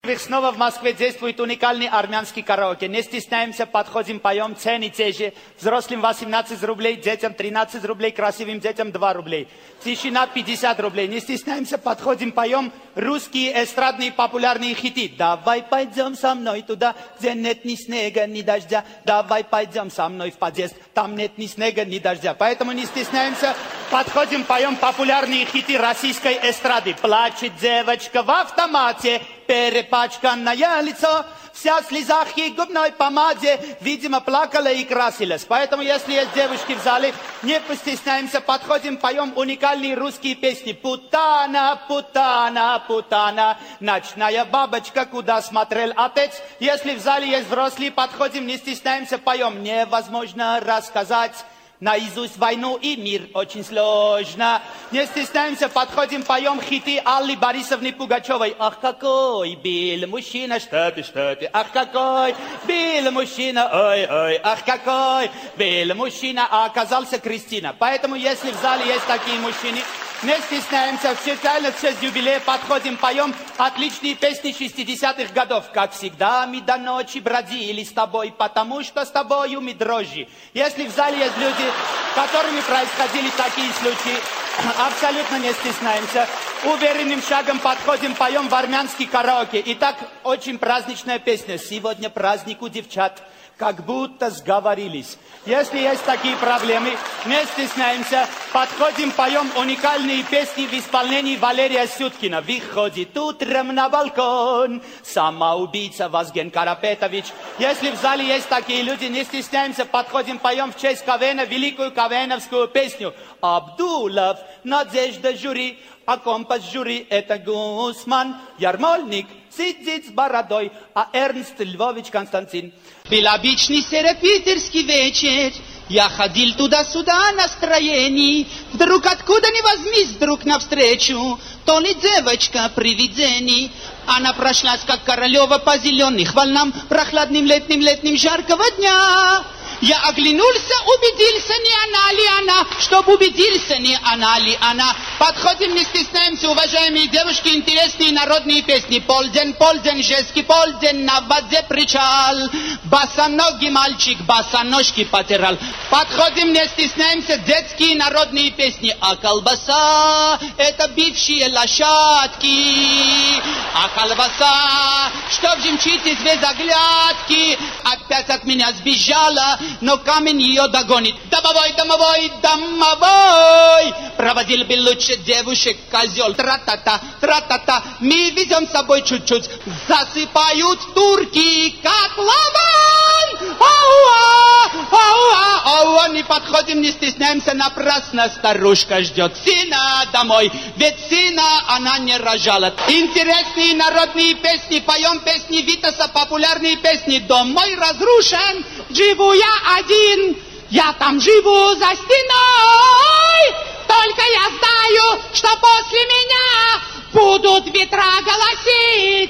Снова в Москве действует уникальный армянский караоке. Не стесняемся, подходим, поем, цены те же. Взрослым 18 рублей, детям 13 рублей, красивым детям 2 рублей. Тишина 50 рублей. Не стесняемся, подходим, поем русские эстрадные популярные хиты. Давай пойдем со мной туда, где нет ни снега, ни дождя. Давай пойдем со мной в подъезд, там нет ни снега, ни дождя. Поэтому не стесняемся, подходим, поем популярные хиты российской эстрады. Плачет девочка в автомате, перепачканное лицо, вся в слезах и губной помаде, видимо, плакала и красилась. Поэтому, если есть девушки в зале, не постесняемся, подходим, поем уникальные русские песни. Путана, путана, путана, ночная бабочка, куда смотрел отец. Если в зале есть взрослые, подходим, не стесняемся, поем. Невозможно рассказать наизусть войну и мир очень сложно. Не стесняемся, подходим, поем хиты Аллы Борисовны Пугачевой. Ах, какой был мужчина, что ты, ах, какой был мужчина, ой, ой, ах, какой был мужчина, а оказался Кристина. Поэтому, если в зале есть такие мужчины, не стесняемся, специально в честь юбилея подходим, поем отличные песни 60-х годов. Как всегда, мы до ночи бродили с тобой, потому что с тобою мы дрожжи. Если в зале есть люди, с которыми происходили такие случаи, абсолютно не стесняемся. Уверенным шагом подходим, поем в армянский караоке. Итак, очень праздничная песня. Сегодня праздник у девчат, как будто сговорились. Если есть такие проблемы, не стесняемся, подходим, поем уникальные песни в исполнении Валерия Сюткина. Выходит утром на балкон самоубийца Вазген Карапетович. Если в зале есть такие люди, не стесняемся, подходим, поем в честь КВН великую КВНовскую песню. Абдулов, Надежда жюри, а компас жюри это Гусман, Ярмольник сидит с бородой, а Эрнст Львович Константин. Был обычный серопитерский вечер, я ходил туда-сюда настроений, вдруг откуда ни возьмись, вдруг навстречу, то ли девочка привидений. Она прошлась, как Королева, по зеленых волнам, прохладным летним жаркого дня. Я оглянулся, убедился, не она ли она, чтоб убедился, не она ли она. Подходим, не стесняемся, уважаемые девушки, интересные народные песни. Полдень, полдень, жеский полдень, на воде причал, босоногий мальчик босоножки потирал. Подходим, не стесняемся, детские народные песни. А колбаса — это бившие лошадки, а колбаса, что в жемчуге звездоглядки, опять от меня сбежала, но камень ее догонит. Домовой, домовой, домовой, проводил бы лучше девушек козел. Тра-та-та, тра-та-та, мы везем с собой чуть-чуть. Засыпают турки котлован. Ауа, ауа, ауа, не подходим, не стесняемся, напрасно старушка ждет сына домой, ведь сына она не рожала. Интересные народные песни, поем песни Витаса, популярные песни. Дом мой разрушен, живу я один, я там живу за стеной, только я знаю, что после меня будут ветра голосить.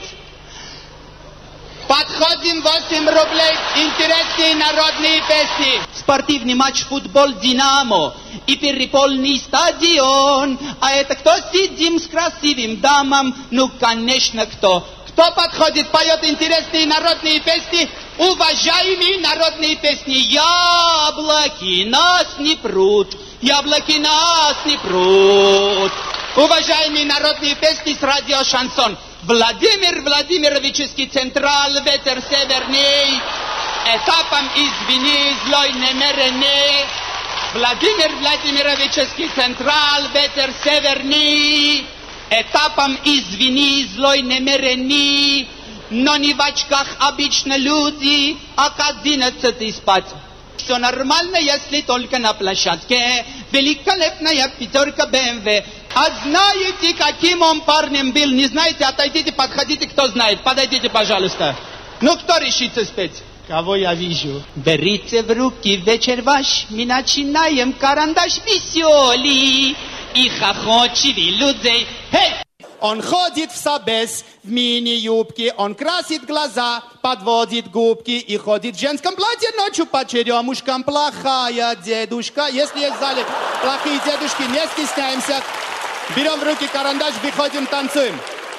Подходим, 8 рублей, интересные народные песни. Спортивный матч, футбол, Динамо и переполненный стадион. А это кто сидим с красивым дамом? Ну, конечно, кто? Кто подходит, поет интересные народные песни? Уважаемые народные песни. Яблоки нас не прут, яблоки нас не прут. Уважаемые народные песни с радио «Шансон». Владимир Владимировичский централ, ветер северный, этапом извини, злой намеренный. Владимир Владимировичский централ, ветер северный, этапом извини, злой намеренный. Но не в очках обычно люди, а к 11 спать. Все нормально, если только на площадке. Великолепная пятерка БМВ. А знаете, каким он парнем был? Не знаете? Отойдите, подходите, кто знает. Подойдите, пожалуйста. Ну, кто решится спеть? Кого я вижу? Берите в руки вечер ваш, мы начинаем карандаш веселый и хохочивый людей. Hey! Он ходит в собес, в мини-юбке, он красит глаза, подводит губки и ходит в женском платье ночью по черемушкам. Плохая дедушка. Если есть в зале плохие дедушки, не стесняемся. Берем в руки карандаш, выходим, танцуем.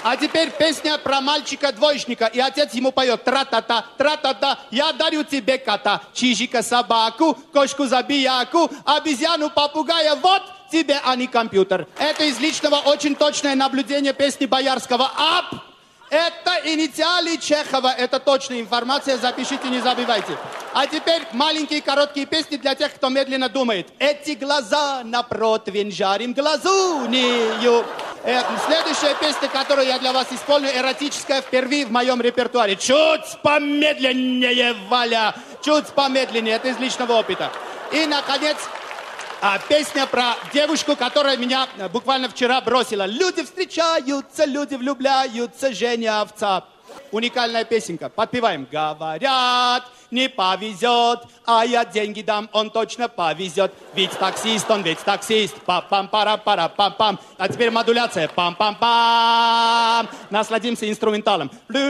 А теперь песня про мальчика-двоечника. И отец ему поет: тра-та-та, тра-та-та, я дарю тебе кота, чижика собаку, кошку забияку, обезьяну попугая, вот тебе, а не компьютер. Это из личного очень точное наблюдение песни Боярского. Ап! Это инициалы Чехова, это точная информация, запишите, не забывайте. А теперь маленькие короткие песни для тех, кто медленно думает. Эти глаза на противень жарим глазунью. Следующая песня, которую я для вас исполню, эротическая, впервые в моем репертуаре. Чуть помедленнее, Валя, чуть помедленнее, это из личного опыта. И, наконец, песня про девушку, которая меня буквально вчера бросила. Люди встречаются, люди влюбляются, Женя овца. Уникальная песенка. Подпеваем. Говорят, не повезет, а я деньги дам, он точно повезет. Ведь таксист, он ведь таксист. Пам-пам-пара-пара-пам-пам. А теперь модуляция. Пам-пам-пам. Насладимся инструменталом.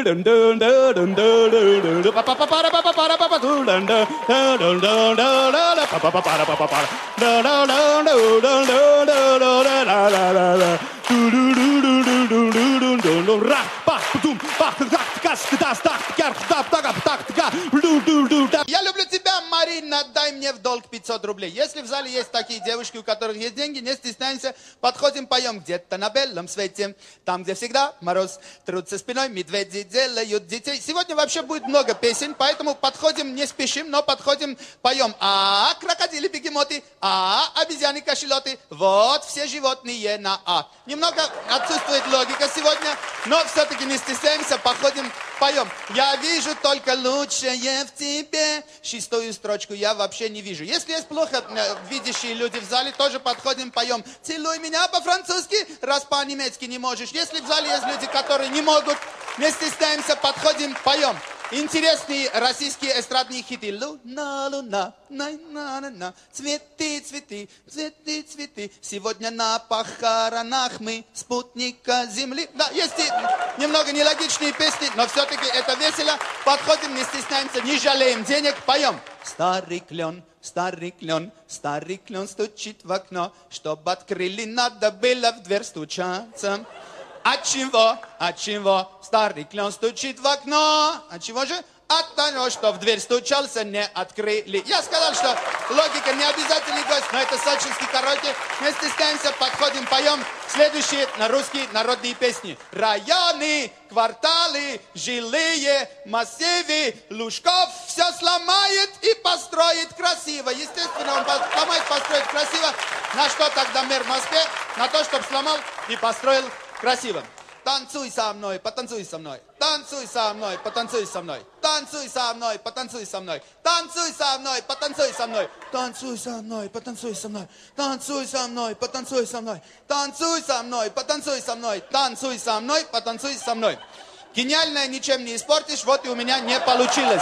Я люблю тебя, Марина, дай мне в долг 500 рублей. Если в зале есть такие девушки, у которых есть деньги, не стесняемся, подходим, поем где-то на белом свете, там, где всегда мороз, трутся спиной, медведи делают детей. Сегодня вообще будет много песен, поэтому подходим, не спешим, но подходим, поем. Крокодили, бегемоты, обезьяны, кашелоты, вот все животные на А. Немного отсутствует логика сегодня, но все-таки не стесняемся, походим, поем. Я вижу только лучшее в тебе. Шестую строчку я вообще не вижу. Если есть плохо видящие люди в зале, тоже подходим, поем. Целуй меня по-французски, раз по-немецки не можешь. Если в зале есть люди, которые не могут, не стесняемся, подходим, поем. Интересные российские эстрадные хиты. Луна, луна, на-на-на-на, цветы, цветы, цветы, цветы. Сегодня на похоронах мы спутника Земли. Да, есть и немного нелогичные песни, но все-таки это весело. Подходим, не стесняемся, не жалеем денег, поем. Старый клен, старый клен, старый клен стучит в окно. Чтоб открыли, надо было в дверь стучаться. От чего? От чего? Старый клен стучит в окно. От чего же? От того, что в дверь стучался, не открыли. Я сказал, что логика не обязательный гость, но это сочинский караоке. Не стесняемся, подходим, поем следующие русские народные песни. Районы, кварталы, жилые массивы. Лужков все сломает и построит красиво. Естественно, он сломает, построит красиво. На что тогда мэр в Москве? На то, чтобы сломал и построил красиво. Танцуй со мной, потанцуй со мной. Танцуй со мной, потанцуй со мной. Танцуй со мной, потанцуй со мной. Танцуй со мной, потанцуй со мной. Танцуй со мной, потанцуй со мной. Танцуй со мной, потанцуй со мной. Танцуй со мной, потанцуй со мной. Танцуй со мной, потанцуй со мной. Гениальное ничем не испортишь, вот и у меня не получилось.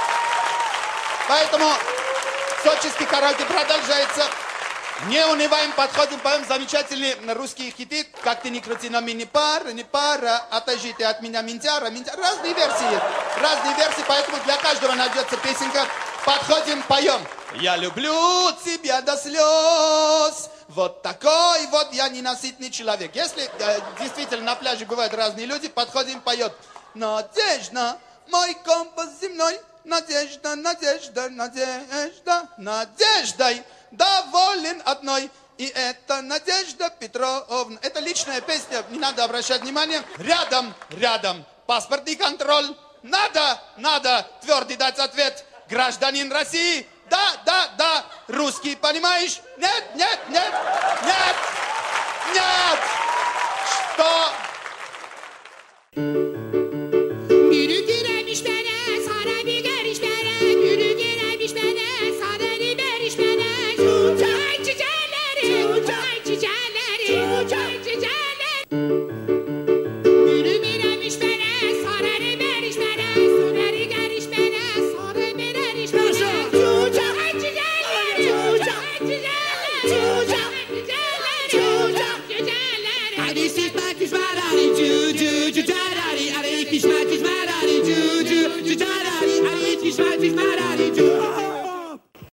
Поэтому сочинский караоке продолжается. Не унываем, подходим, поем замечательные русские хиты. Как ты ни крути, но мне не пара, отойди ты от меня, минтяра. Разные версии, поэтому для каждого найдется песенка. Подходим, поем. Я люблю тебя до слез, вот такой вот я ненасытный человек. Если действительно на пляже бывают разные люди, подходим, поет. Надежда, мой компас земной, надежда, надежда, надежда, надеждой доволен одной. И это Надежда Петровна. Это личная песня, не надо обращать внимание. Рядом, паспортный контроль. Надо твердый дать ответ. Гражданин России. Да, русский, понимаешь? Нет. Что?